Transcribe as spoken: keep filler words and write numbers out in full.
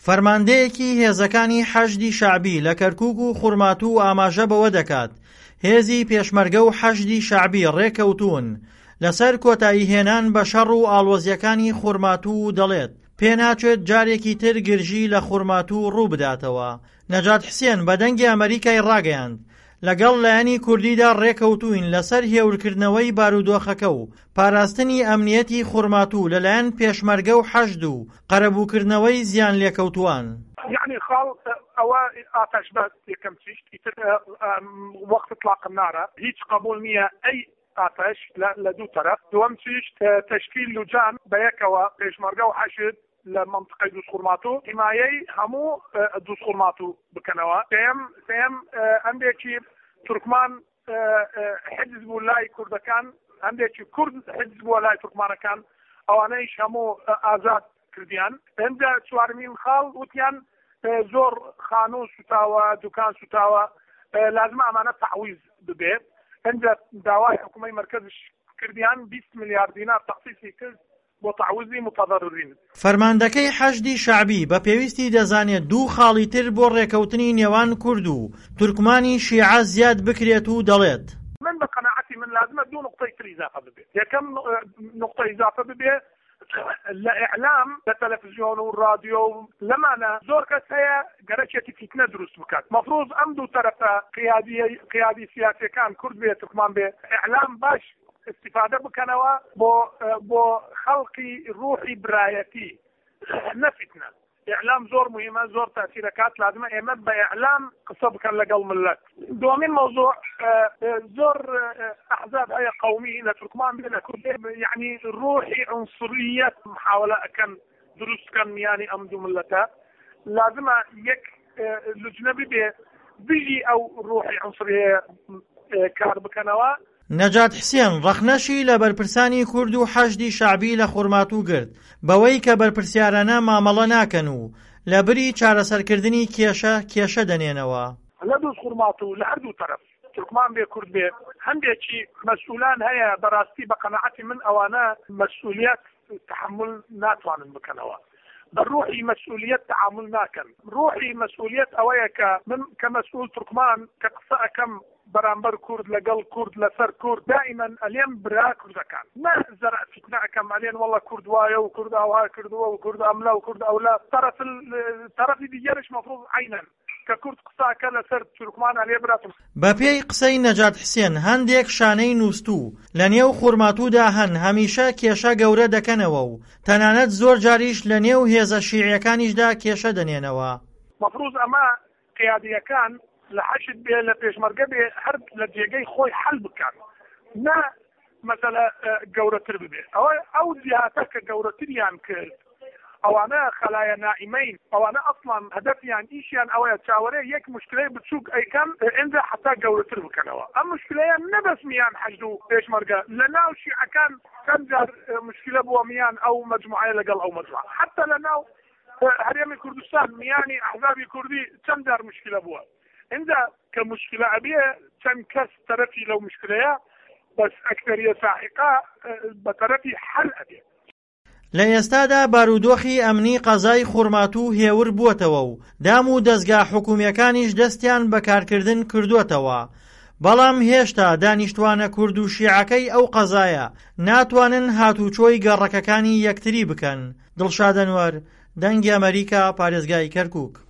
فەرماندەیەکی هێزەکانی حەشدی شەعبی لە کەرکووک و خوڕماتوو ئاماژە بەوە دەکات هێزی پێشمەرگە و حەشدی شەعبی ڕێکەوتوون لەسەر کۆتایی هێنان بە شەڕ و ئاڵۆزیەکانی خوڕماتوو و دەڵێت پێناچێت جارێکی تر گرژی لە خوڕماتوو ڕوو بداتەوە. نەجات حسێن بە دەنگی ئەمریکای ڕاگەیاند لەگەڵ لایەنی کوردیدا ڕێکەوتوین لەسەر هێورکردنەوەی بارودۆخەکە و پاراستنی ئەمنیەتی خوڕماتوو لەلایەن پێشمەرگە و حەشد و قەرەبووکردنەوەی زیان لێکەوتووان. يعني خال او آتش بس يكم تشت وقت اطلاق النار هيك قبول نية اي آتش لدو طرف دوام تشت تشكيل لجان بيكوا بيشمرقا وحشد لمنطقة دوس خرماتو حماية همو دوس خرماتو بكنوا سيم سيم عندك تركمان حزب ولاي كردكان عندك كرد حزب ولاي تركمان كان او انايش همو آزاد كرديان عند شوارمين خال وتيان زور خانون سوتاوا دكان سوتاوا لازم امانه تعويض ببيت عند دعوای حکومت مرکز کردیان بیست میلیارد دینار تخصیصی کرد بۆ تعویضی متضررین. فەرماندەکەی حەشدی شەعبی بە پێویستی دەزانێت دوو خاڵی تر بۆ ڕێکەوتنی نێوان کورد و تورکمانی شیعە زیاد بکرێت و دەڵێت من بە قەناعەتی من لازمە دوو نقطەی تر ئیزافە ببێت. یەکەم نقطەی ئیزافە ببێت لإعلام لتلفزيون والراديو لمانا زور كس هي جرشتي فتنة دروس بكات مفروض أمدو طرف قيادي قيادي سياسي كان كرد بيه تركمان بيه إعلام باش استفادة بكنوا بو بو خلقي روحي برايتي نفتنا إعلام زور مهمة زور تأثيرات لازم إيمت بإعلام قصب كان لقل ملت دومين موضوع زور أحزاب هي قومية لتركمان بين يعني روحي عنصرية محاولة كان دروس كان يعني أمدو ملتا لازم يك الأجنبي بيجي أو روحي عنصرية كارب كنوا. نەجات حسێن ڕەخنەشی لە بەرپرسانی کورد و حەشدی شەعبی لە خوڕماتوو گرت بەوەی کە بەرپرسیارانە مامەڵە ناکەن و لە بری چارەسەرکردنی کێشە کێشە دەنێنەوە. لە دوو خوڕماتوو لە هەردوو تەرەف تورکمان بێ کورد بێ هەندێکی مەسئولان هەیە بەڕاستی بە قەناعەتی من ئەوانە مەسئولیت تحمل ناتوانن بکەنەوە. بالروحي مسؤولية تعامل ناكن روحي مسؤولية أويك من كمسؤول تركمان كقصة كم برامبر كرد لقل كرد لسر كرد دائما اليوم برا كرد كان ما زرع فتنة كم اليوم والله كرد وايا وكرد أوها كرد وكرد أملا وكرد أولا طرف الطرف دي يرش مفروض عينا ككرد قصة كلا سر تركمان عليه براتم بەپێی قسەی نەجات حسێن هەندێک شانەی نووستوو لە نێو خوڕماتوودا هەن هەمیشە کێشە گەورە دەکەنەوە و تەنانەت زۆر جاریش لە نێو هێزە شیعیەکانیشدا کێشە دەنێنەوە. مفروض ئەمە قیادیەکان لە حەشد بێ لە پێشمەرگە بێ هەر لە جێگەی خۆی حەل بکەن نا مەسەلە گەورەتر ببێ ئەوە ئەو جیهاتە کە گەورەتریان کرد ئەوانە خەلایە نائیمەین ئەوانە ئەسڵان هەدەفیان ئیشیان ئەوەیە چاوەڕێ یەک مشکلەی بچووک ئەیکەن ئێنجا حتا گەورەتر بکەنەوە ئەم مشکلەیە نەبەسمیان حەشد و پێشمەرگە لە ناو شیعەکان چەند جار مشکلە بووە میان ئەو مەجموعەیە لەگەڵ ئەو مەجموعە حتا لە ناو هەرێمی کوردستان میانی ئەحزابی کوردی چەند جار مشکلە بووە اینجا كمشكلة أبيه كان كاس طرفي لو مشكلة بس أكثرية ساحقة بطرفي حل أبيه. لە ئێستادا بارودۆخی ئەمنی قەزای خوڕماتوو هێور بووەتەوە و دام و دەستگا حکوومیەکانیش دەستیان بەکارکردن کردووەتەوە بەڵام هێشتا دانیشتوانە کورد و شیعەکەی ئەو قەزایە ناتوانن هاتوچۆی گەڕەکەکانی یەکتری بکەن. دڵشاد ئەنوەر، دەنگی ئەمریکا، پارێزگای کەرکووک.